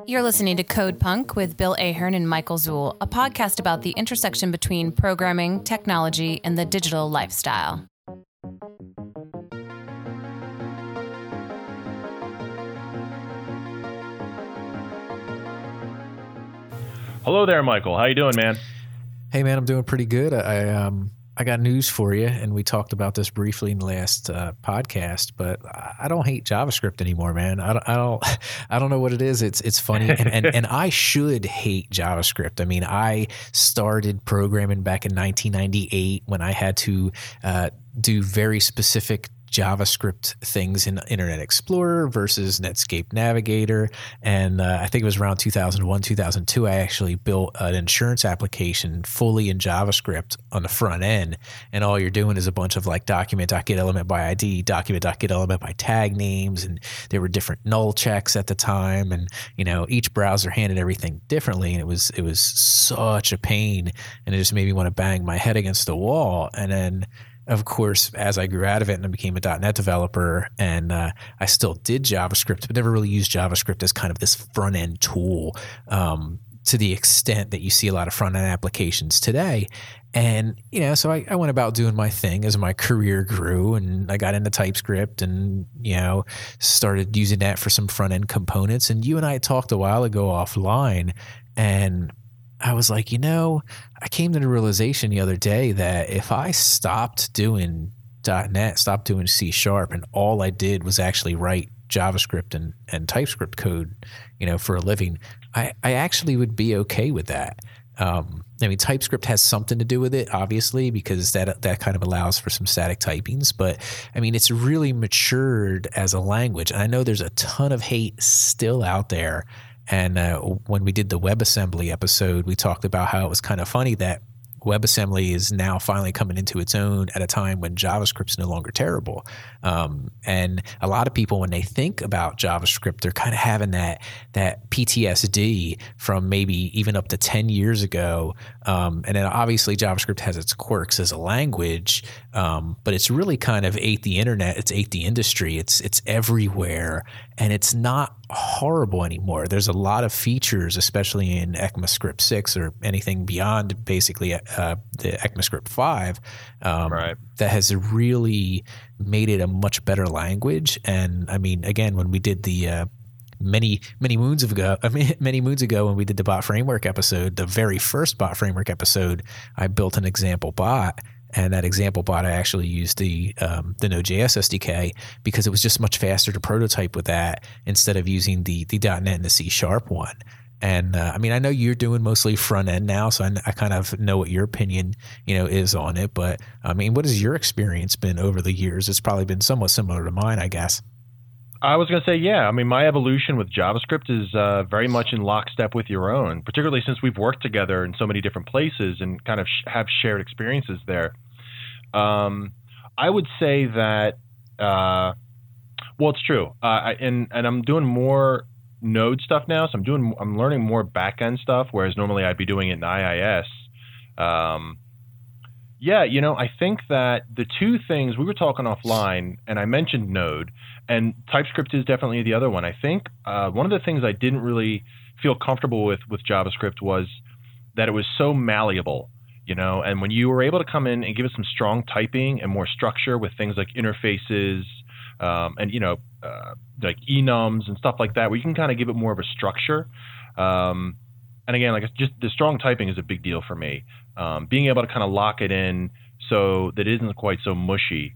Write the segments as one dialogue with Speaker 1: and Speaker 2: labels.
Speaker 1: You're listening to Code Punk with Bill Ahern and Michael Zuhl, a podcast about the intersection between programming, technology, and the digital lifestyle.
Speaker 2: Hello there, Michael. How you doing, man?
Speaker 3: Hey, man, I'm doing pretty good. I got news for you, and we talked about this briefly in the last podcast. But I don't hate JavaScript anymore, man. I don't know what it is. It's funny, and I should hate JavaScript. I mean, I started programming back in 1998 when I had to do very specific JavaScript things in Internet Explorer versus Netscape Navigator. And I think it was around 2001, 2002, I actually built an insurance application fully in JavaScript on the front end. And all you're doing is a bunch of like document.getElement by ID, document.getElement by tag names. And there were different null checks at the time. And, you know, each browser handled everything differently. And it was such a pain. And it just made me want to bang my head against the wall. And then, of course, as I grew out of it and I became a .NET developer, and I still did JavaScript, but never really used JavaScript as kind of this front-end tool to the extent that you see a lot of front-end applications today. And, you know, so I went about doing my thing as my career grew, and I got into TypeScript and, you know, started using that for some front-end components. And you and I talked a while ago offline, and I was like, you know, I came to the realization the other day that if I stopped doing .NET, stopped doing C#, and all I did was actually write JavaScript and TypeScript code, you know, for a living, I actually would be okay with that. I mean, TypeScript has something to do with it, obviously, because that kind of allows for some static typings. But I mean, it's really matured as a language. And I know there's a ton of hate still out there. And when we did the WebAssembly episode, we talked about how it was kind of funny that WebAssembly is now finally coming into its own at a time when JavaScript's no longer terrible. And a lot of people, when they think about JavaScript, they're kind of having that PTSD from maybe even up to 10 years ago. And then obviously JavaScript has its quirks as a language, but it's really kind of ate the internet. It's ate the industry. It's everywhere. And it's not horrible anymore. There's a lot of features, especially in ECMAScript 6 or anything beyond basically the ECMAScript 5, right, that has really made it a much better language. And I mean, again, when we did the many moons ago when we did the bot framework episode, the very first bot framework episode, I built an example bot. And that example bot, I actually used the Node.js SDK because it was just much faster to prototype with that instead of using the .NET and the C# one. And I mean, I know you're doing mostly front end now, so I kind of know what your opinion, you know, is on it. But I mean, what has your experience been over the years? It's probably been somewhat similar to mine, I guess.
Speaker 2: I was going to say, yeah. I mean, my evolution with JavaScript is very much in lockstep with your own, particularly since we've worked together in so many different places and kind of have shared experiences there. I would say that, well, it's true. And I'm doing more Node stuff now, so I'm learning more back-end stuff, whereas normally I'd be doing it in IIS. Yeah, you know, I think that the two things we were talking offline, and I mentioned Node, and TypeScript is definitely the other one. I think one of the things I didn't really feel comfortable with JavaScript was that it was so malleable, you know, and when you were able to come in and give it some strong typing and more structure with things like interfaces and, you know, like enums and stuff like that, where you can kind of give it more of a structure. And again, like just the strong typing is a big deal for me. Being able to kind of lock it in so that it isn't quite so mushy.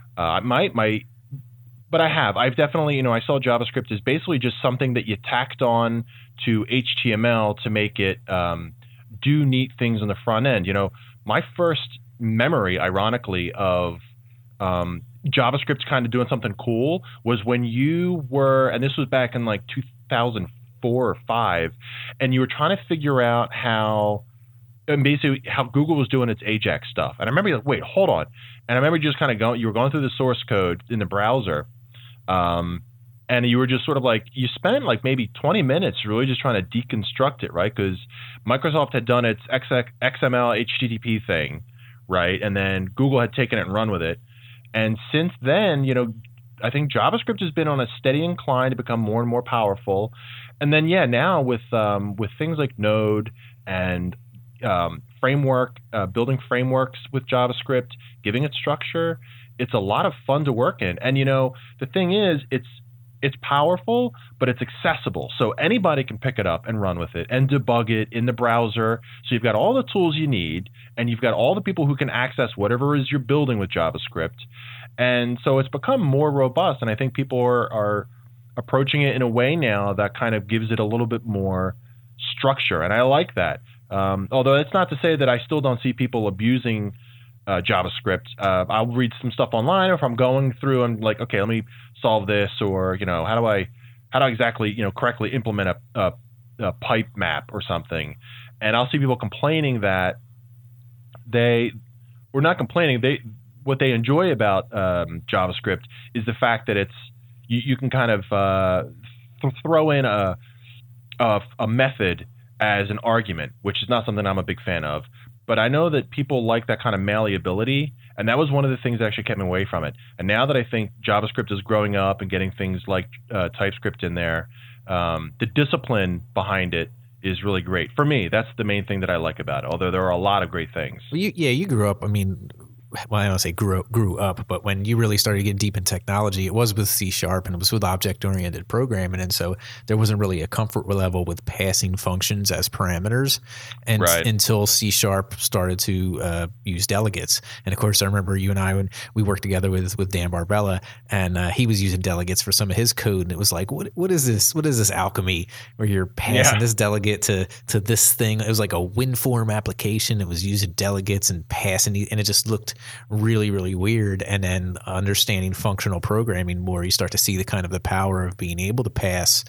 Speaker 2: But I've definitely, you know, I saw JavaScript as basically just something that you tacked on to HTML to make it do neat things on the front end. You know, my first memory, ironically, of JavaScript kind of doing something cool was when you were, and this was back in like 2004 or 5, and you were trying to figure out how Google was doing its Ajax stuff. And I remember, like, wait, hold on. And I remember just kind of you were going through the source code in the browser, and you were just sort of like, you spent like maybe 20 minutes really just trying to deconstruct it, right? Because Microsoft had done its XML HTTP thing, right? And then Google had taken it and run with it. And since then, you know, I think JavaScript has been on a steady incline to become more and more powerful. And then, now with things like Node and building frameworks with JavaScript, giving it structure, it's a lot of fun to work in. And the thing is, it's powerful, but it's accessible. So anybody can pick it up and run with it and debug it in the browser. So you've got all the tools you need, and you've got all the people who can access whatever it is you're building with JavaScript. And so it's become more robust. And I think people are approaching it in a way now that kind of gives it a little bit more structure. And I like that. Although it's not to say that I still don't see people abusing JavaScript. I'll read some stuff online, or if I'm going through and like, okay, let me solve this, or how do I exactly correctly implement a pipe map or something, and I'll see people complaining that what they enjoy about JavaScript is the fact that it's you can kind of throw in a method as an argument, which is not something I'm a big fan of. But I know that people like that kind of malleability, and that was one of the things that actually kept me away from it. And now that I think JavaScript is growing up and getting things like TypeScript in there, the discipline behind it is really great. For me, that's the main thing that I like about it, although there are a lot of great things.
Speaker 3: Well, you grew up, I don't say grew up, but when you really started getting deep in technology, it was with C# and it was with object-oriented programming. And so there wasn't really a comfort level with passing functions as parameters until C# started to use delegates. And of course, I remember you and I, when we worked together with Dan Barbella, and he was using delegates for some of his code. And it was like, what is this? What is this alchemy where you're passing this delegate to this thing? It was like a WinForm application. It was using delegates and passing, and it just looked really, really weird. And then understanding functional programming more, you start to see the power of being able to pass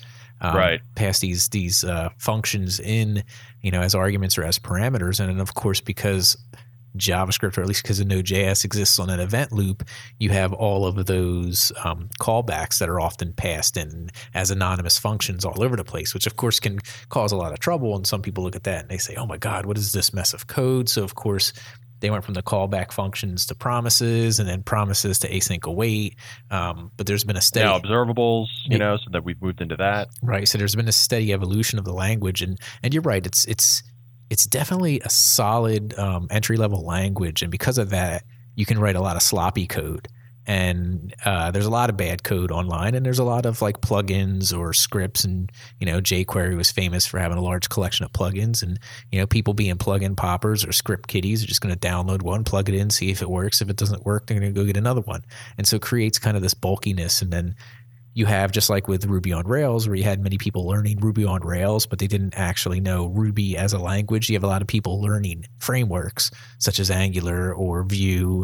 Speaker 3: these functions in, as arguments or as parameters. And then of course, because JavaScript, or at least because of Node.js exists on an event loop, you have all of those callbacks that are often passed in as anonymous functions all over the place, which of course can cause a lot of trouble. And some people look at that and they say, oh my God, what is this mess of code? So of course, they went from the callback functions to promises, and then promises to async await. But there's been a steady
Speaker 2: observables, so that we've moved into that.
Speaker 3: Right. So there's been a steady evolution of the language, and you're right. It's definitely a solid entry level language, and because of that, you can write a lot of sloppy code. And there's a lot of bad code online, and there's a lot of like plugins or scripts, and jQuery was famous for having a large collection of plugins, and people being plugin poppers or script kiddies are just going to download one, plug it in, see if it works. If it doesn't work, they're going to go get another one, and so it creates kind of this bulkiness. And then you have, just like with Ruby on Rails, where you had many people learning Ruby on Rails, but they didn't actually know Ruby as a language. You have a lot of people learning frameworks such as Angular or Vue,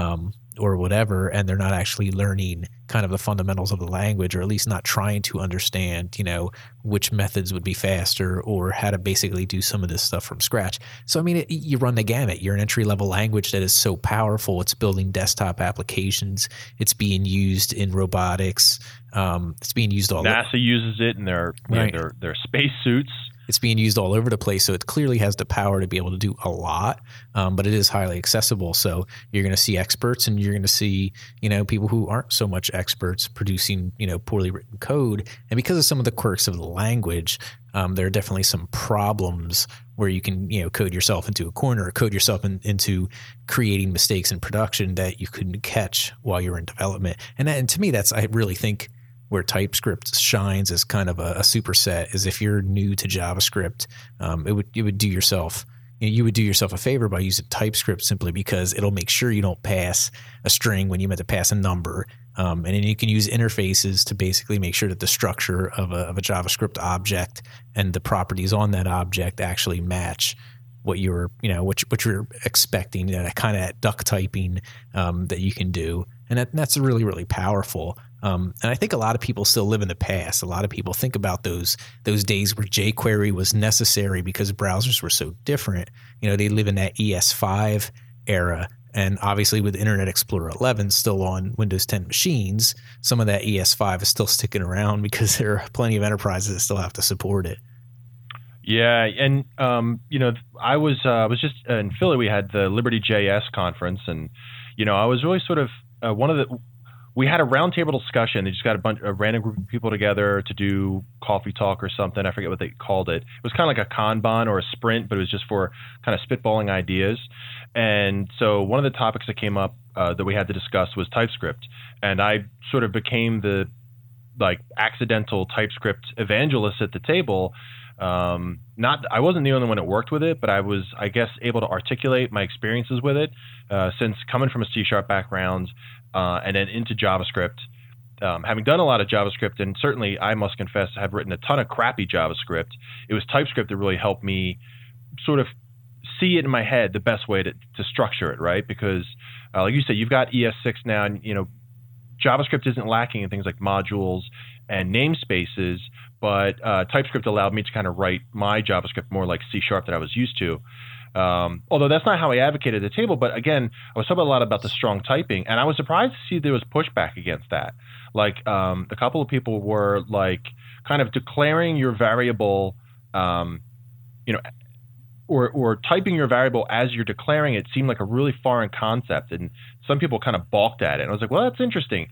Speaker 3: or whatever, and they're not actually learning kind of the fundamentals of the language, or at least not trying to understand, which methods would be faster, or how to basically do some of this stuff from scratch. So, you run the gamut. You're an entry-level language that is so powerful. It's building desktop applications. It's being used in robotics. It's being used all
Speaker 2: NASA uses it in their space suits.
Speaker 3: It's being used all over the place, so it clearly has the power to be able to do a lot, but it is highly accessible. So you're going to see experts, and you're going to see, people who aren't so much experts producing, poorly written code. And because of some of the quirks of the language, there are definitely some problems where you can, code yourself into a corner, or code yourself into creating mistakes in production that you couldn't catch while you're in development. And to me, I really think where TypeScript shines as kind of a superset is if you're new to JavaScript, it would do yourself, you would do yourself a favor by using TypeScript, simply because it'll make sure you don't pass a string when you meant to pass a number. And then you can use interfaces to basically make sure that the structure of a JavaScript object and the properties on that object actually match what you're, what you're expecting, that kind of duck typing that you can do. And that's really, really powerful. And I think a lot of people still live in the past. A lot of people think about those days where jQuery was necessary because browsers were so different. They live in that ES5 era. And obviously with Internet Explorer 11 still on Windows 10 machines, some of that ES5 is still sticking around because there are plenty of enterprises that still have to support it.
Speaker 2: Yeah, and I was just in Philly. We had the Liberty JS conference, and I was really sort of one we had a roundtable discussion. They just got a random group of people together to do coffee talk or something. I forget what they called it. It was kind of like a Kanban or a sprint, but it was just for kind of spitballing ideas. And so one of the topics that came up that we had to discuss was TypeScript. And I sort of became the accidental TypeScript evangelist at the table. I wasn't the only one that worked with it, but I was, I guess, able to articulate my experiences with it since coming from a C# background and then into JavaScript. Having done a lot of JavaScript, and certainly I must confess I have written a ton of crappy JavaScript, it was TypeScript that really helped me sort of see it in my head the best way to structure it, right? Because like you said, you've got ES6 now, and JavaScript isn't lacking in things like modules and namespaces, but TypeScript allowed me to kind of write my JavaScript more like C# that I was used to. Although that's not how I advocated at the table, but again, I was talking a lot about the strong typing, and I was surprised to see there was pushback against that. Like a couple of people were like kind of declaring your variable, or typing your variable as you're declaring it seemed like a really foreign concept, and some people kind of balked at it. And I was like, well, that's interesting.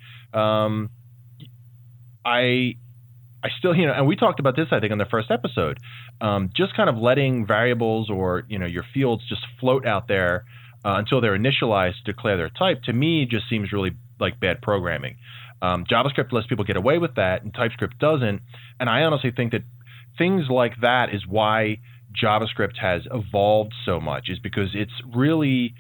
Speaker 2: I still, and we talked about this, I think, on the first episode, just kind of letting variables or, your fields just float out there until they're initialized to declare their type, to me, just seems really like bad programming. JavaScript lets people get away with that, and TypeScript doesn't. And I honestly think that things like that is why JavaScript has evolved so much, is because it's really,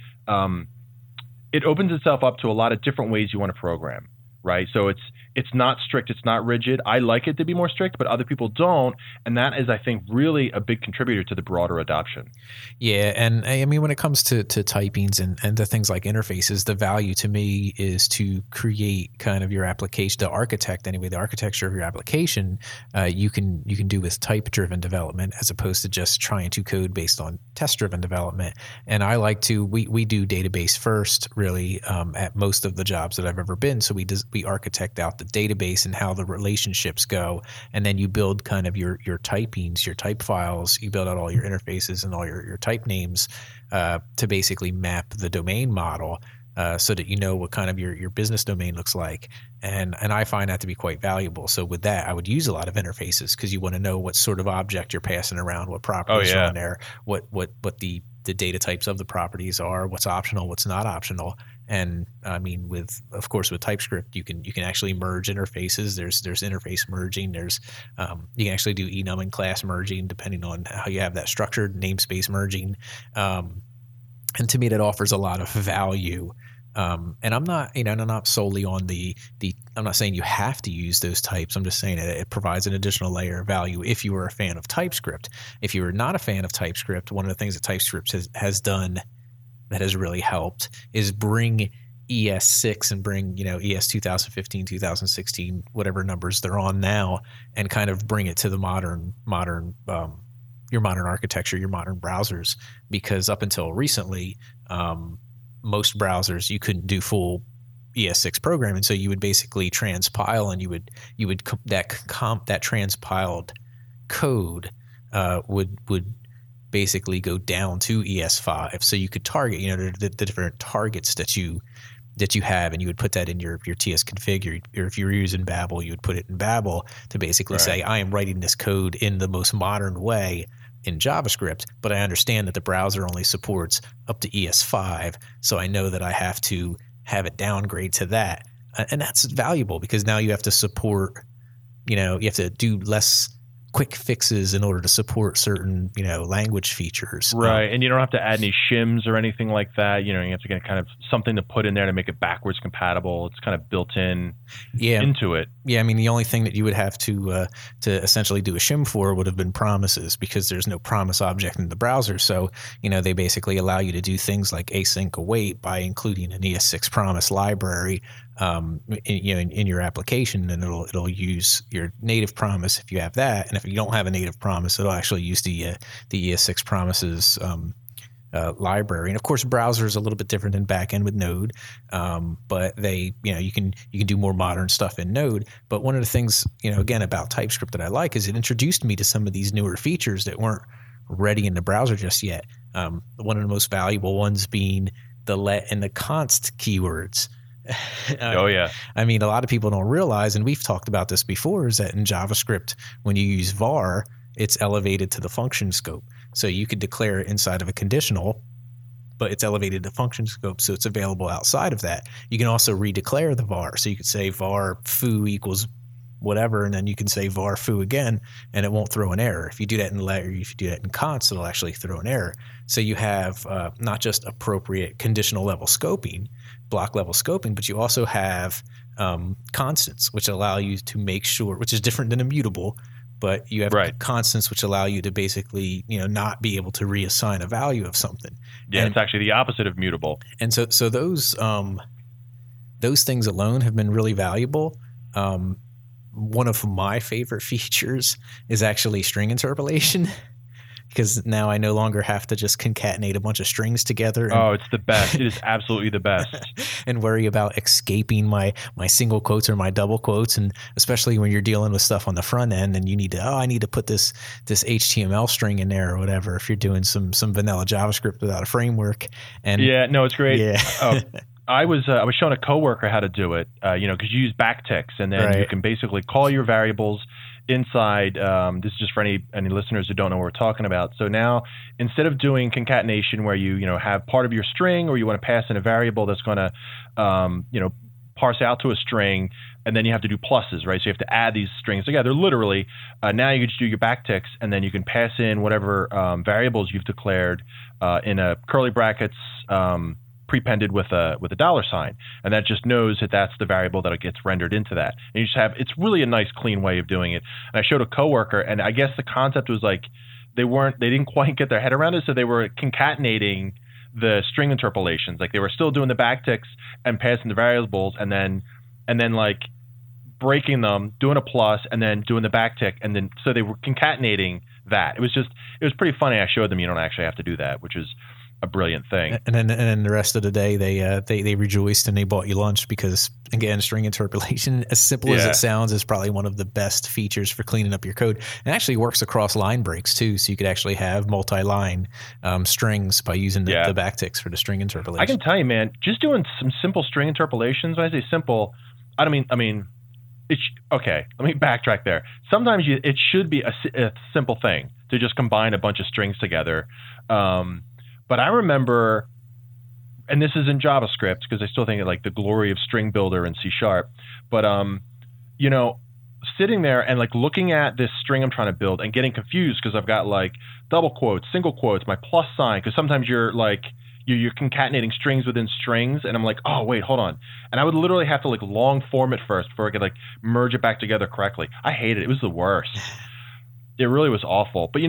Speaker 2: it opens itself up to a lot of different ways you want to program, right? So it's not strict, it's not rigid. I like it to be more strict, but other people don't, and that is, I think, really a big contributor to the broader adoption.
Speaker 3: Yeah, and I mean, when it comes to typings and to things like interfaces, the value to me is to create kind of your application, the architecture of your application. You can do with type-driven development as opposed to just trying to code based on test-driven development. And I like to we do database first, really, at most of the jobs that I've ever been. So we architect out the database and how the relationships go, and then you build kind of your typings, your type files. You build out all your interfaces and all your type names to basically map the domain model so that you know what kind of your business domain looks like. And I find that to be quite valuable. So with that, I would use a lot of interfaces because you want to know what sort of object you're passing around, what properties are on there, what the data types of the properties are, what's optional, what's not optional. And I mean, with TypeScript, you can actually merge interfaces. There's interface merging. There's you can actually do enum and class merging depending on how you have that structured, namespace merging. And to me, that offers a lot of value. And I'm not solely on the I'm not saying you have to use those types. I'm just saying it provides an additional layer of value if you are a fan of TypeScript. If you are not a fan of TypeScript, one of the things that TypeScript has done that has really helped is bring ES6 and bring, ES 2015, 2016, whatever numbers they're on now, and kind of bring it to the modern your modern architecture, your modern browsers. Because up until recently, most browsers, you couldn't do full ES6 programming, so you would basically transpile, and you would that transpiled code would basically go down to ES5, so you could target the different targets that you have, and you would put that in your TS config, or if you were using Babel, you would put it in Babel to basically say, I am writing this code in the most modern way in JavaScript, but I understand that the browser only supports up to ES5, so I know that I have to have it downgrade to that. And that's valuable because now you have to support, you have to do less quick fixes in order to support certain, language features.
Speaker 2: Right. And you don't have to add any shims or anything like that. You have to get kind of something to put in there to make it backwards compatible. It's kind of built in into it.
Speaker 3: Yeah. I mean, the only thing that you would have to essentially do a shim for would have been promises, because there's no promise object in the browser. So, they basically allow you to do things like async await by including an ES6 promise library in your application, and it'll use your native promise if you have that. And if you don't have a native promise, it'll actually use the ES6 promises library. And of course, browser is a little bit different than backend with Node, but they, you can do more modern stuff in Node. But one of the things, again, about TypeScript that I like is it introduced me to some of these newer features that weren't ready in the browser just yet. One of the most valuable ones being the let and the const keywords.
Speaker 2: Oh, yeah.
Speaker 3: I mean, a lot of people don't realize, and we've talked about this before, is that in JavaScript, when you use var, it's elevated to the function scope. So you could declare it inside of a conditional, but it's elevated to function scope, so it's available outside of that. You can also redeclare the var. So you could say var foo equals whatever, and then you can say var foo again, and it won't throw an error. If you do that in let, or if you do that in const, it'll actually throw an error. So you have not just appropriate conditional level scoping, block level scoping, but you also have constants, which allow you to make sure, which is different than immutable, but you have constants which allow you to basically, not be able to reassign a value of something.
Speaker 2: Yeah, and it's actually the opposite of mutable.
Speaker 3: And so those things alone have been really valuable. One of my favorite features is actually string interpolation, because now I no longer have to just concatenate a bunch of strings together.
Speaker 2: It's the best. It is absolutely the best.
Speaker 3: And worry about escaping my single quotes or my double quotes. And especially when you're dealing with stuff on the front end and you need to, I need to put this HTML string in there or whatever, if you're doing some vanilla JavaScript without a framework. And
Speaker 2: yeah, no, it's great.
Speaker 3: Yeah.
Speaker 2: I was showing a coworker how to do it, because you use backticks, and then you can basically call your variables inside. This is just for any listeners who don't know what we're talking about. So now, instead of doing concatenation where you have part of your string, or you want to pass in a variable that's going to parse out to a string, and then you have to do pluses, right? So you have to add these strings together. Literally, now you can just do your backticks, and then you can pass in whatever variables you've declared in a curly brackets. Prepended with a $, and that just knows that that's the variable that gets rendered into that. And you just have, it's really a nice clean way of doing it. And I showed a coworker, and I guess the concept was like they didn't quite get their head around it, so they were concatenating the string interpolations. Like they were still doing the backticks and passing the variables, and then like breaking them, doing a plus, and then doing the backtick, and then so they were concatenating that. It was pretty funny. I showed them you don't actually have to do that, which is a brilliant thing.
Speaker 3: And then the rest of the day they rejoiced and they bought you lunch, because again, string interpolation, as simple as it sounds, is probably one of the best features for cleaning up your code. It actually works across line breaks too, so you could actually have multi-line strings by using the backticks for the string interpolation.
Speaker 2: I can tell you, man, just doing some simple string interpolations. When I say simple, I mean okay, let me backtrack there. Sometimes it should be a simple thing to just combine a bunch of strings together. But I remember, and this is in JavaScript, because I still think of like the glory of string builder in C#. But sitting there and like looking at this string I'm trying to build and getting confused because I've got like double quotes, single quotes, my plus sign, because sometimes you're you're concatenating strings within strings, and I'm like, oh wait, hold on, and I would literally have to like long form it first before I could like merge it back together correctly. I hated it. It was the worst. It really was awful. But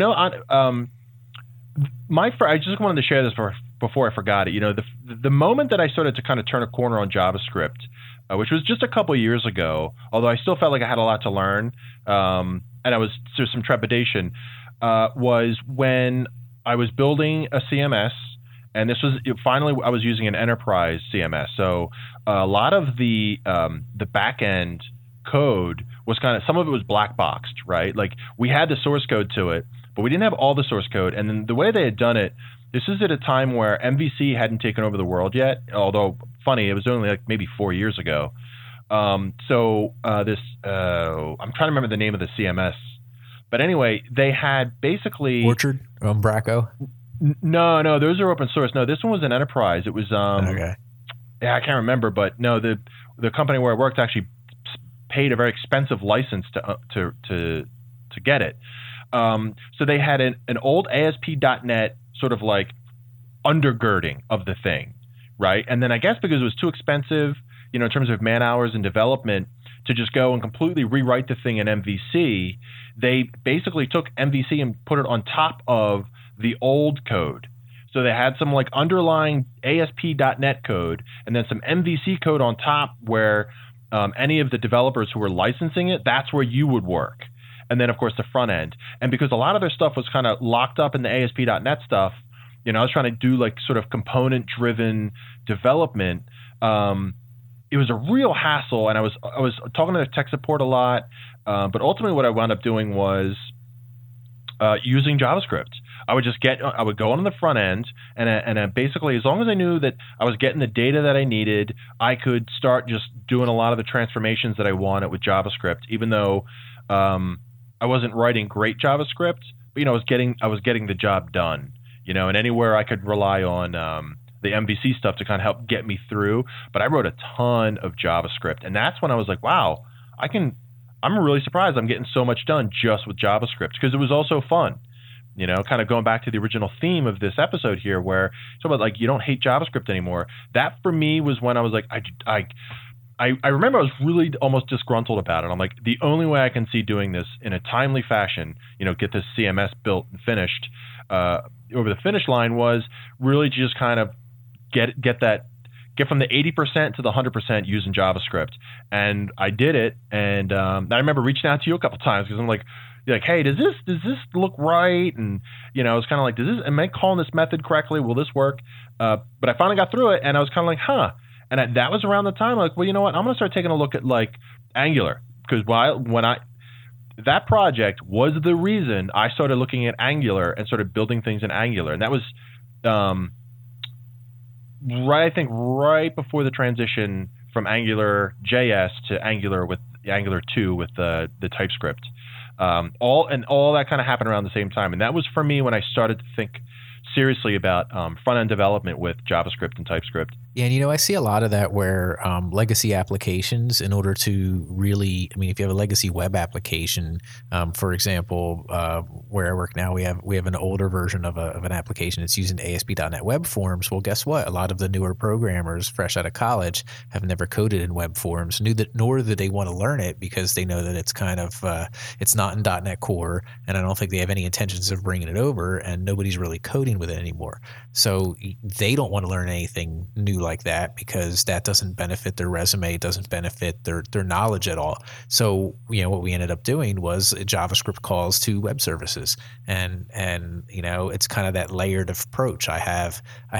Speaker 2: I just wanted to share this before I forgot it. The moment that I started to kind of turn a corner on JavaScript, which was just a couple years ago, although I still felt like I had a lot to learn, and there's some trepidation, was when I was building a CMS, and this was finally I was using an enterprise CMS. So a lot of the back end code was some of it was black boxed, right? Like we had the source code to it, but we didn't have all the source code. And then the way they had done it, this is at a time where MVC hadn't taken over the world yet, although funny, it was only like maybe 4 years ago. I'm trying to remember the name of the CMS. But anyway, they had basically...
Speaker 3: Orchard? Umbraco?
Speaker 2: No, those are open source. No, this one was an enterprise. It was...
Speaker 3: okay.
Speaker 2: Yeah, I can't remember, but no, the company where I worked actually paid a very expensive license to get it. So they had an old ASP.NET sort of like undergirding of the thing, right? And then I guess because it was too expensive, in terms of man hours and development, to just go and completely rewrite the thing in MVC, they basically took MVC and put it on top of the old code. So they had some like underlying ASP.NET code and then some MVC code on top where any of the developers who were licensing it, that's where you would work. And then, of course, the front end. And because a lot of their stuff was kind of locked up in the ASP.NET stuff, I was trying to do like sort of component-driven development. It was a real hassle, and I was talking to tech support a lot. But ultimately what I wound up doing was using JavaScript. I would go on the front end, and basically, as long as I knew that I was getting the data that I needed, I could start just doing a lot of the transformations that I wanted with JavaScript, even though I wasn't writing great JavaScript, but I was getting the job done, and anywhere I could rely on the MVC stuff to kind of help get me through. But I wrote a ton of JavaScript, and that's when I was like, wow, I'm really surprised I'm getting so much done just with JavaScript, because it was also fun. Kind of going back to the original theme of this episode here, where it's about like you don't hate JavaScript anymore. That for me was when I was like, I remember I was really almost disgruntled about it. I'm like, the only way I can see doing this in a timely fashion, get this CMS built and finished over the finish line, was really just kind of get from the 80% to the 100% using JavaScript. And I did it. And I remember reaching out to you a couple times because I'm like, hey, does this look right? And, it's kind of like, am I calling this method correctly? Will this work? But I finally got through it, and I was kind of like, huh. And that was around the time, like, well, you know what? I'm going to start taking a look at like Angular, because that project was the reason I started looking at Angular and started building things in Angular. And that was, right before the transition from Angular JS to Angular 2 with the TypeScript. All that kind of happened around the same time. And that was for me when I started to think seriously about front-end development with JavaScript and TypeScript.
Speaker 3: Yeah, and I see a lot of that where legacy applications, in order to really, if you have a legacy web application, for example, where I work now, we have an older version of an application that's using ASP.NET Web Forms. Well, guess what? A lot of the newer programmers fresh out of college have never coded in Web Forms, nor do they want to learn it, because they know that it's kind of it's not in .NET Core, and I don't think they have any intentions of bringing it over, and nobody's really coding with it anymore. So they don't want to learn anything new like that, because that doesn't benefit their resume, doesn't benefit their knowledge at all. So what we ended up doing was JavaScript calls to web services, and it's kind of that layered approach. I have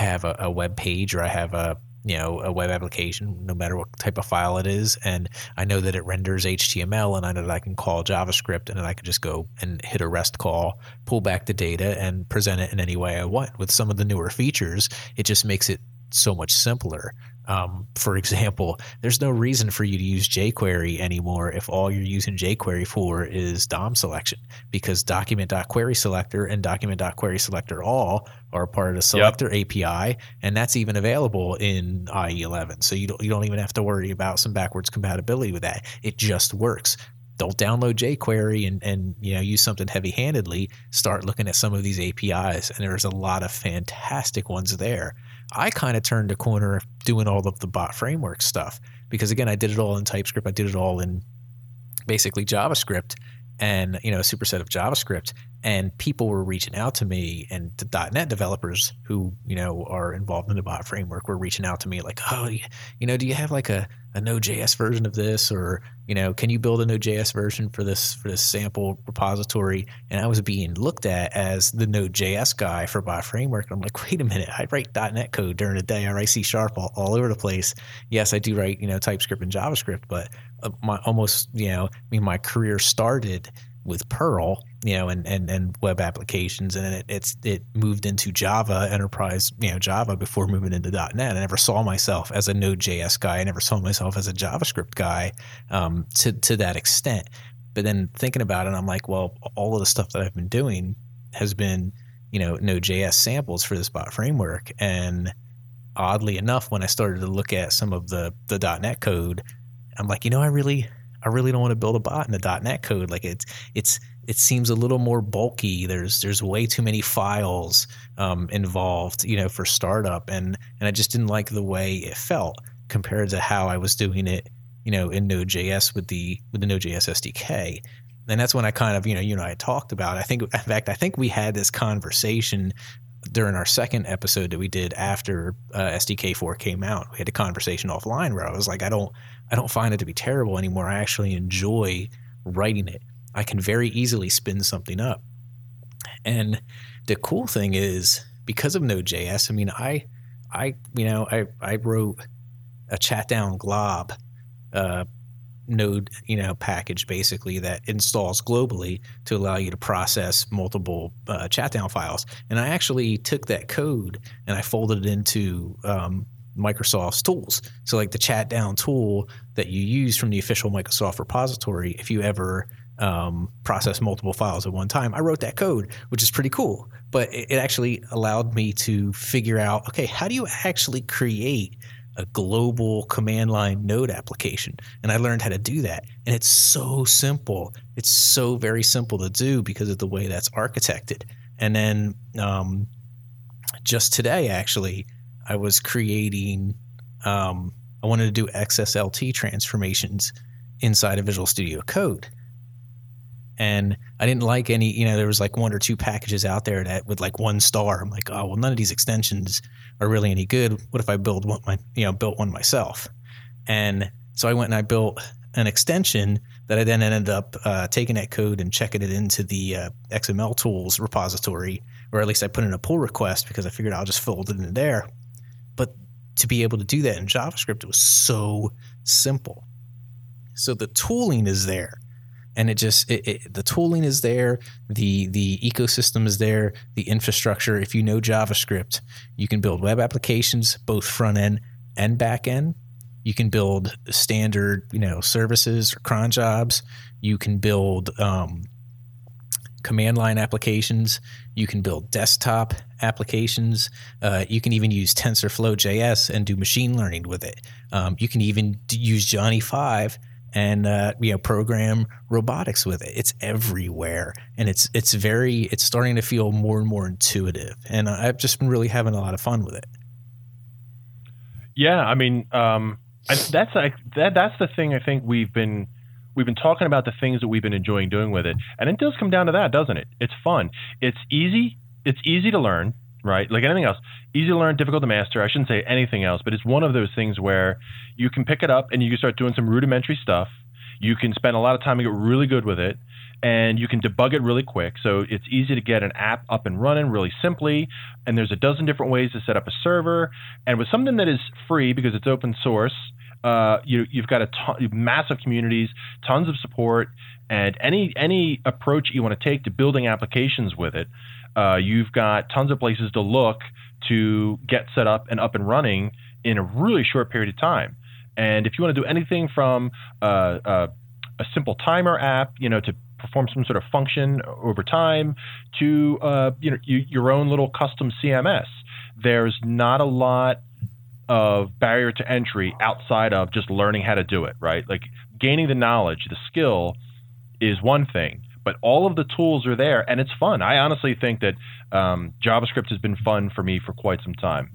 Speaker 3: a web page, or I have a web application, no matter what type of file it is, and I know that it renders HTML, and I know that I can call JavaScript, and then I can just go and hit a REST call, pull back the data, and present it in any way I want. With some of the newer features, it just makes it so much simpler. For example, there's no reason for you to use jQuery anymore if all you're using jQuery for is DOM selection, because document.querySelector and document.querySelector all are a part of the selector API, and that's even available in IE11. So you don't even have to worry about some backwards compatibility with that. It just works. Don't download jQuery and use something heavy-handedly. Start looking at some of these APIs, and there's a lot of fantastic ones there. I kind of turned a corner doing all of the bot framework stuff, because again, I did it all in TypeScript. I did it all in basically JavaScript, and a superset of JavaScript. And people were reaching out to me, and the .NET developers who are involved in the bot framework were reaching out to me like, oh, do you have like a Node.js version of this, or can you build a Node.js version for this sample repository? And I was being looked at as the Node.js guy for bot framework. And I'm like, wait a minute, I write .NET code during the day. I write C# all over the place. Yes, I do write TypeScript and JavaScript, but my career started with Perl, and web applications, and it moved into Java, enterprise, Java, before moving into .NET. I never saw myself as a Node.js guy. I never saw myself as a JavaScript guy to that extent. But then thinking about it, I'm like, well, all of the stuff that I've been doing has been, Node.js samples for this bot framework. And oddly enough, when I started to look at some of the .NET code, I'm like, I really don't want to build a bot in the .NET code. Like it seems a little more bulky. There's way too many files involved, for startup, and I just didn't like the way it felt compared to how I was doing it, in Node.js with the Node.js SDK. And that's when I kind of, you and I talked about. I think we had this conversation during our second episode that we did after SDK 4 came out. We had a conversation offline where I was like, I don't find it to be terrible anymore. I actually enjoy writing it. I can very easily spin something up. And the cool thing is, because of Node.js, I wrote a chat down glob node, package basically that installs globally to allow you to process multiple chat down files. And I actually took that code and I folded it into Microsoft's tools. So like the chat down tool that you use from the official Microsoft repository, if you ever process multiple files at one time, I wrote that code, which is pretty cool. But it actually allowed me to figure out, okay, how do you actually create a global command line node application? And I learned how to do that. And it's so simple. It's so very simple to do because of the way that's architected. And then just today, actually, I was creating, I wanted to do XSLT transformations inside of Visual Studio Code. And I didn't like any, there was like 1 or 2 packages out there that with like 1 star. I'm like, oh, well, none of these extensions are really any good. What if I built one myself? And so I went and I built an extension that I then ended up taking that code and checking it into the XML tools repository, or at least I put in a pull request because I figured I'll just fold it in there. But to be able to do that in JavaScript, it was so simple. So the tooling is there. And the tooling is there, the ecosystem is there, the infrastructure. If you know JavaScript, you can build web applications, both front end and back end. You can build standard, services or cron jobs. You can build command line applications. You can build desktop applications. You can even use TensorFlow.js and do machine learning with it. You can even use Johnny 5 and program robotics with it. It's everywhere, and it's starting to feel more and more intuitive. And I've just been really having a lot of fun with it.
Speaker 2: Yeah, I mean, that's the thing. I think we've been talking about the things that we've been enjoying doing with it, and it does come down to that, doesn't it? It's fun. It's easy. It's easy to learn. Right? Like anything else, easy to learn, difficult to master. I shouldn't say anything else, but it's one of those things where you can pick it up and you can start doing some rudimentary stuff. You can spend a lot of time and get really good with it, and you can debug it really quick. So it's easy to get an app up and running really simply, and there's a dozen different ways to set up a server. And with something that is free because it's open source, you've got massive communities, tons of support, and any approach you want to take to building applications with it. You've got tons of places to look to get set up and running in a really short period of time. And if you want to do anything from a simple timer app, to perform some sort of function over time, to your own little custom CMS, there's not a lot of barrier to entry outside of just learning how to do it, right? Like gaining the knowledge, the skill is one thing. But all of the tools are there, and it's fun. I honestly think that JavaScript has been fun for me for quite some time.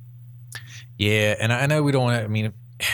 Speaker 3: Yeah, and I know we don't want to. I mean,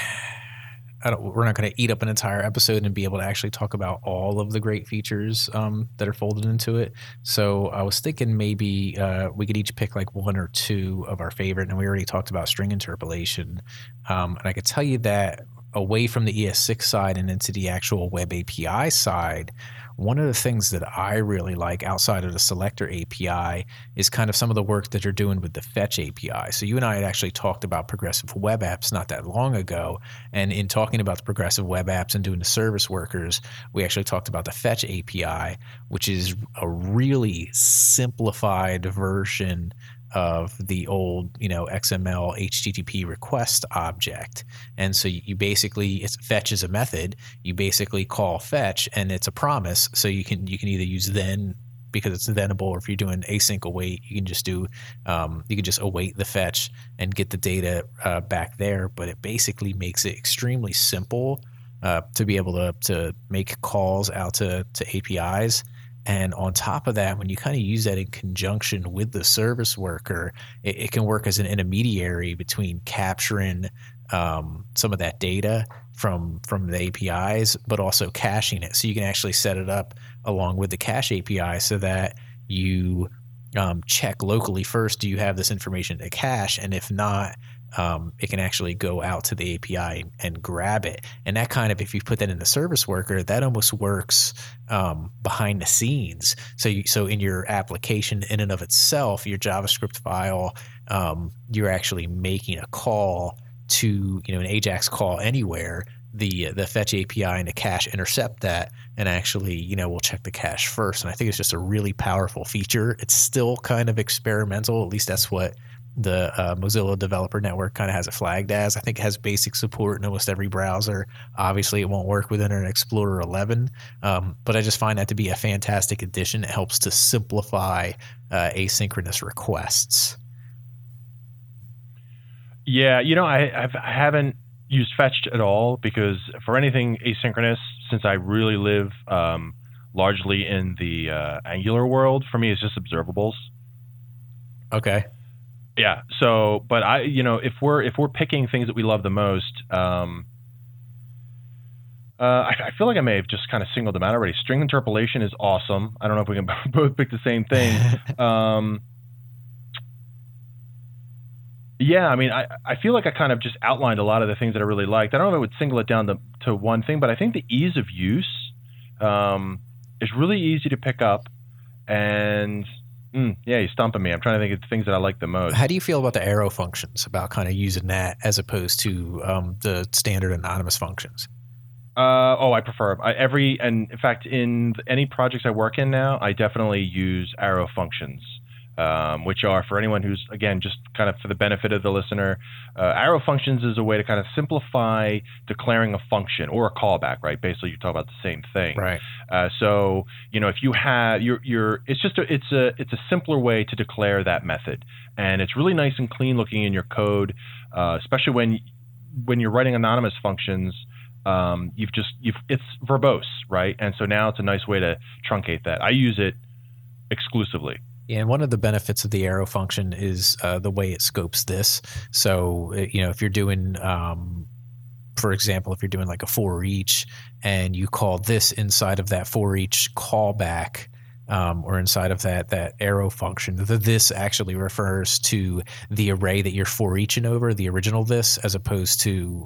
Speaker 3: we're not going to eat up an entire episode and be able to actually talk about all of the great features that are folded into it. So I was thinking maybe we could each pick like 1 or 2 of our favorite, and we already talked about string interpolation. And I could tell you that away from the ES6 side and into the actual web API side, one of the things that I really like outside of the selector API is kind of some of the work that you're doing with the fetch API. So you and I had actually talked about progressive web apps not that long ago. And in talking about the progressive web apps and doing the service workers, we actually talked about the fetch API, which is a really simplified version of the old, XML HTTP request object. And so you basically, fetch is a method. You basically call fetch and it's a promise. So you can either use then because it's thenable, or if you're doing async await, you can just do, you can just await the fetch and get the data back there. But it basically makes it extremely simple to be able to make calls out to APIs. And on top of that, when you kind of use that in conjunction with the service worker, it can work as an intermediary between capturing some of that data from the APIs, but also caching it. So you can actually set it up along with the cache API so that you check locally first, do you have this information to cache? And if not, it can actually go out to the API and grab it. And that kind of, if you put that in the service worker, that almost works behind the scenes. So in your application in and of itself, your JavaScript file, you're actually making a call to, an AJAX call anywhere the fetch API and the cache intercept that, and actually, we'll check the cache first. And I think it's just a really powerful feature. It's still kind of experimental. At least that's what the Mozilla Developer Network kind of has it flagged as. I think it has basic support in almost every browser. Obviously, it won't work with Internet Explorer 11, but I just find that to be a fantastic addition. It helps to simplify asynchronous requests.
Speaker 2: Yeah, I haven't used fetched at all, because for anything asynchronous, since I really live largely in the Angular world, for me it's just observables.
Speaker 3: Okay.
Speaker 2: Yeah. So, but if we're picking things that we love the most, I feel like I may have just kind of singled them out already. String interpolation is awesome. I don't know if we can both pick the same thing. Yeah, I mean, I feel like I kind of just outlined a lot of the things that I really liked. I don't know if I would single it down to one thing, but I think the ease of use is really easy to pick up. And yeah, you're stumping me. I'm trying to think of the things that I like the most.
Speaker 3: How do you feel about the arrow functions, about kind of using that as opposed to the standard anonymous functions?
Speaker 2: I prefer and in fact, in any projects I work in now, I definitely use arrow functions. Which are, for anyone who's, again, just kind of for the benefit of the listener, arrow functions is a way to kind of simplify declaring a function or a callback, right? Basically, you talk about the same thing,
Speaker 3: right?
Speaker 2: So if you have it's a simpler way to declare that method, and it's really nice and clean looking in your code, especially when you're writing anonymous functions. It's verbose, right? And so now it's a nice way to truncate that. I use it exclusively.
Speaker 3: Yeah, and one of the benefits of the arrow function is the way it scopes this. So, if you're doing, for example, if you're doing like a for each and you call this inside of that for each callback, or inside of that arrow function, this actually refers to the array that you're for eaching over, the original this, as opposed to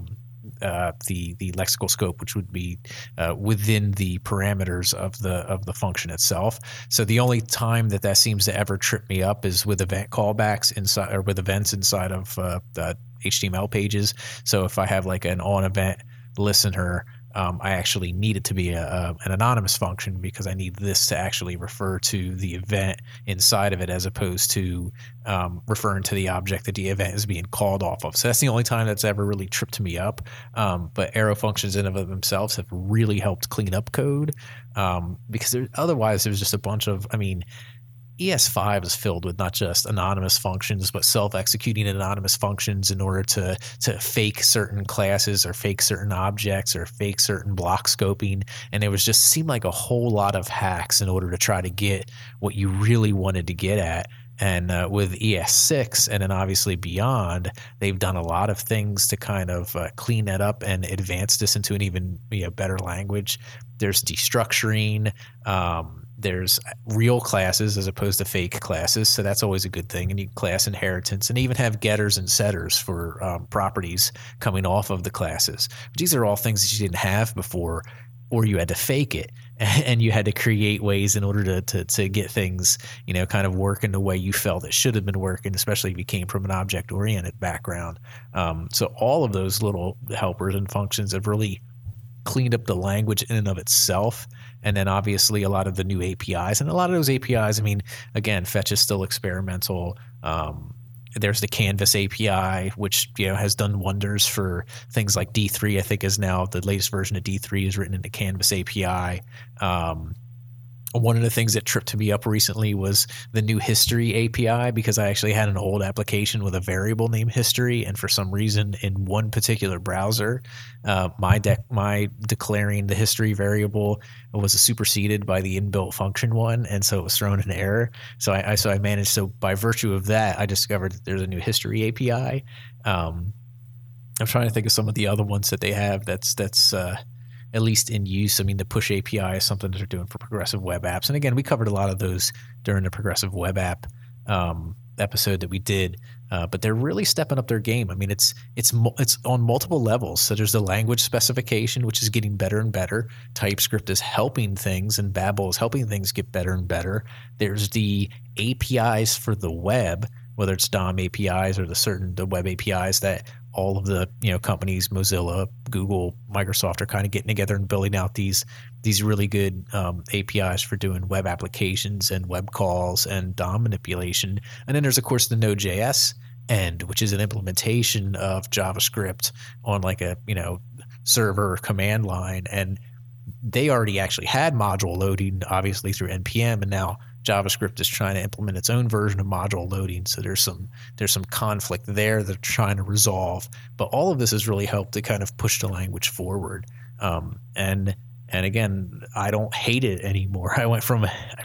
Speaker 3: the lexical scope, which would be within the parameters of the function itself. So the only time that seems to ever trip me up is with event callbacks inside, or with events inside of the HTML pages. So if I have like an on event listener, I actually need it to be an anonymous function, because I need this to actually refer to the event inside of it, as opposed to referring to the object that the event is being called off of. So that's the only time that's ever really tripped me up. But arrow functions in and of themselves have really helped clean up code, because otherwise there's just a bunch of, ES5 is filled with not just anonymous functions, but self-executing anonymous functions in order to fake certain classes or fake certain objects or fake certain block scoping. And it seemed like a whole lot of hacks in order to try to get what you really wanted to get at. And with ES6 and then obviously beyond, they've done a lot of things to kind of clean that up and advance this into an even better language. There's destructuring. There's real classes as opposed to fake classes, so that's always a good thing. And you class inheritance, and even have getters and setters for properties coming off of the classes. These are all things that you didn't have before, or you had to fake it, and you had to create ways in order to get things, kind of working the way you felt it should have been working, especially if you came from an object-oriented background. So all of those little helpers and functions have really cleaned up the language in and of itself. And then obviously a lot of the new APIs, and a lot of those APIs, again, Fetch is still experimental. There's the Canvas API, which has done wonders for things like D3. I think is now the latest version of D3 is written into Canvas API. One of the things that tripped me up recently was the new history API, because I actually had an old application with a variable named history, and for some reason in one particular browser, my declaring the history variable was superseded by the inbuilt function one, and so it was thrown in error. So I managed. So by virtue of that, I discovered that there's a new history API. I'm trying to think of some of the other ones that they have. That's at least in use. The push API is something that they're doing for progressive web apps. And again, we covered a lot of those during the progressive web app episode that we did, but they're really stepping up their game. It's on multiple levels. So there's the language specification, which is getting better and better. TypeScript is helping things, and Babel is helping things get better and better. There's the APIs for the web, whether it's DOM APIs or the web APIs that all of the companies, Mozilla, Google, Microsoft, are kind of getting together and building out these really good APIs for doing web applications and web calls and DOM manipulation. And then there's of course the Node.js end, which is an implementation of JavaScript on like a server or command line, and they already actually had module loading, obviously through NPM, and now JavaScript is trying to implement its own version of module loading. So there's some conflict there that they're trying to resolve. But all of this has really helped to kind of push the language forward. And again, I don't hate it anymore. I went from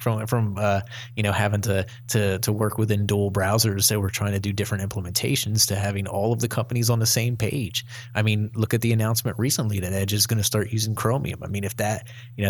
Speaker 3: having to work within dual browsers that were trying to do different implementations to having all of the companies on the same page. I mean, look at the announcement recently that Edge is going to start using Chromium. I mean, if that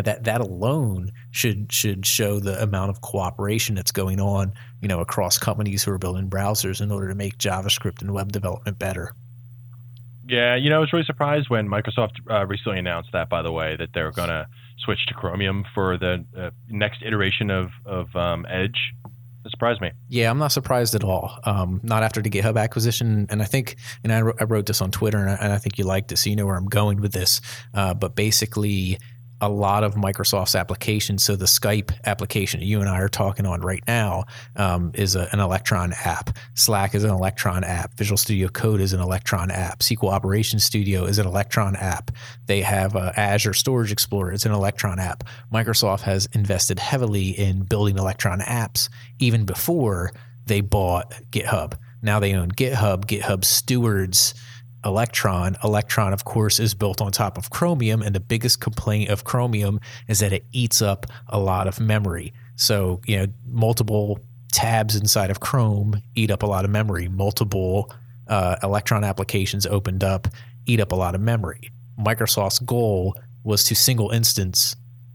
Speaker 3: alone should show the amount of cooperation that's going on, across companies who are building browsers in order to make JavaScript and web development better.
Speaker 2: Yeah, I was really surprised when Microsoft recently announced that, by the way, that they're going to switch to Chromium for the next iteration of Edge. It surprised me.
Speaker 3: Yeah, I'm not surprised at all. Not after the GitHub acquisition. And I think, I wrote this on Twitter, and I think you liked it, so you know where I'm going with this. But basically, a lot of Microsoft's applications, so the Skype application you and I are talking on right now is an Electron app. Slack is an Electron app. Visual Studio Code is an Electron app. SQL Operations Studio is an Electron app. They have Azure Storage Explorer. It's an Electron app. Microsoft has invested heavily in building Electron apps even before they bought GitHub. Now they own GitHub. GitHub stewards Electron. Electron, of course, is built on top of Chromium, and the biggest complaint of Chromium is that it eats up a lot of memory. So, multiple tabs inside of Chrome eat up a lot of memory. Multiple Electron applications opened up eat up a lot of memory. Microsoft's goal was to single instance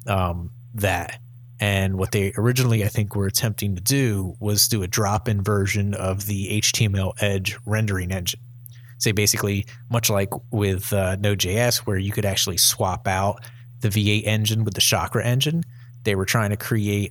Speaker 3: that. And what they originally, I think, were attempting to do was do a drop-in version of the HTML Edge rendering engine. So basically, much like with Node.js, where you could actually swap out the V8 engine with the Chakra engine, they were trying to create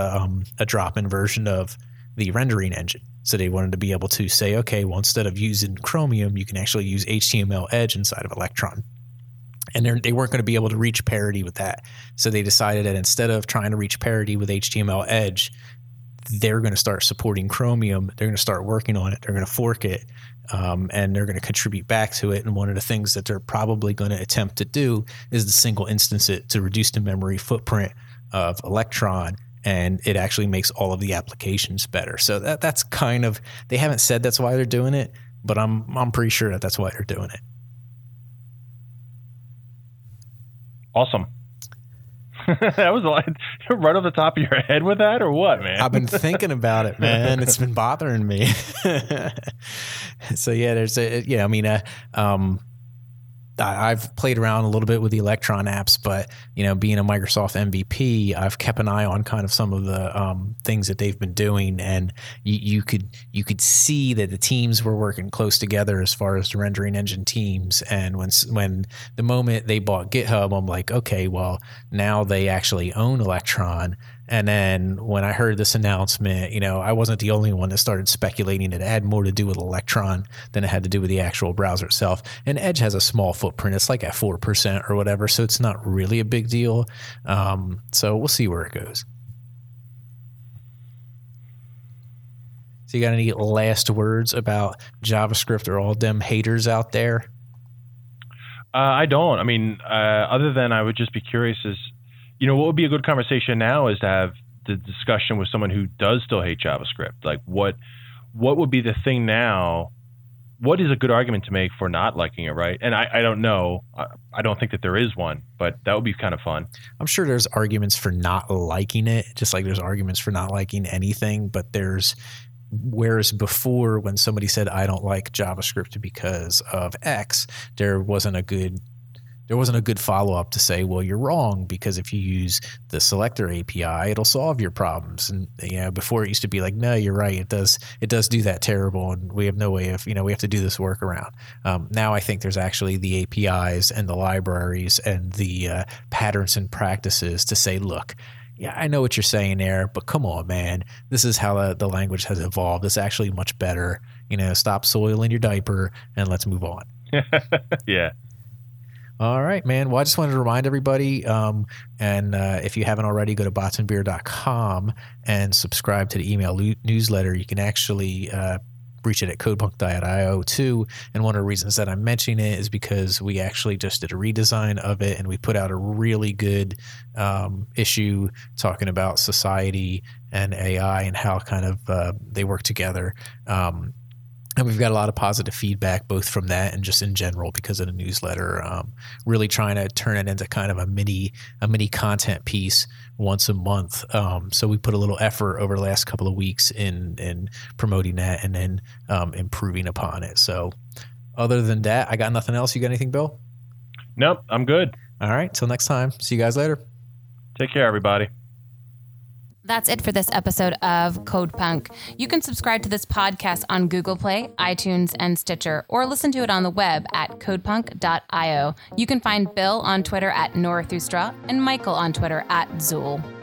Speaker 3: a drop-in version of the rendering engine. So they wanted to be able to say, okay, well, instead of using Chromium, you can actually use HTML Edge inside of Electron. And they weren't going to be able to reach parity with that. So they decided that instead of trying to reach parity with HTML Edge, they're going to start supporting Chromium. They're going to start working on it. They're going to fork it. And they're going to contribute back to it. And one of the things that they're probably going to attempt to do is to single instance it to reduce the memory footprint of Electron. And it actually makes all of the applications better. So that's kind of, they haven't said that's why they're doing it, but I'm pretty sure that's why they're doing it.
Speaker 2: Awesome. That was right off the top of your head with that, or what, man?
Speaker 3: I've been thinking about it, man. It's been bothering me. So yeah, I've played around a little bit with the Electron apps, but being a Microsoft MVP, I've kept an eye on kind of some of the things that they've been doing, and you could see that the teams were working close together as far as the rendering engine teams. And when the moment they bought GitHub, I'm like, okay, well, now they actually own Electron. And then when I heard this announcement, I wasn't the only one that started speculating that it had more to do with Electron than it had to do with the actual browser itself. And Edge has a small footprint. It's like at 4% or whatever, so it's not really a big deal. So we'll see where it goes. So you got any last words about JavaScript or all them haters out there?
Speaker 2: I don't. I mean, other than I would just be curious as, what would be a good conversation now is to have the discussion with someone who does still hate JavaScript. Like what would be the thing now? What is a good argument to make for not liking it, right? And I don't know. I don't think that there is one, but that would be kind of fun. I'm
Speaker 3: sure there's arguments for not liking it, just like there's arguments for not liking anything, but whereas before when somebody said, I don't like JavaScript because of X, there wasn't a good follow-up to say, well, you're wrong, because if you use the selector API, it'll solve your problems. And before it used to be like, no, you're right, it does do that terrible, and we have no way of, we have to do this workaround. Now I think there's actually the APIs and the libraries and the patterns and practices to say, look, yeah, I know what you're saying there, but come on, man. This is how the language has evolved. It's actually much better. Stop soiling your diaper and let's move on.
Speaker 2: Yeah.
Speaker 3: All right, man. Well, I just wanted to remind everybody, and if you haven't already, go to botsandbeer.com and subscribe to the email newsletter. You can actually reach it at codepunk.io too. And one of the reasons that I'm mentioning it is because we actually just did a redesign of it, and we put out a really good issue talking about society and AI and how kind of they work together. And we've got a lot of positive feedback, both from that and just in general because of the newsletter. Really trying to turn it into kind of a mini content piece once a month. So we put a little effort over the last couple of weeks in promoting that and then improving upon it. So other than that, I got nothing else. You got anything, Bill?
Speaker 2: Nope, I'm good.
Speaker 3: All right. Till next time. See you guys later.
Speaker 2: Take care, everybody.
Speaker 1: That's it for this episode of Code Punk. You can subscribe to this podcast on Google Play, iTunes, and Stitcher, or listen to it on the web at codepunk.io. You can find Bill on Twitter at Norathustra and Michael on Twitter at Zool.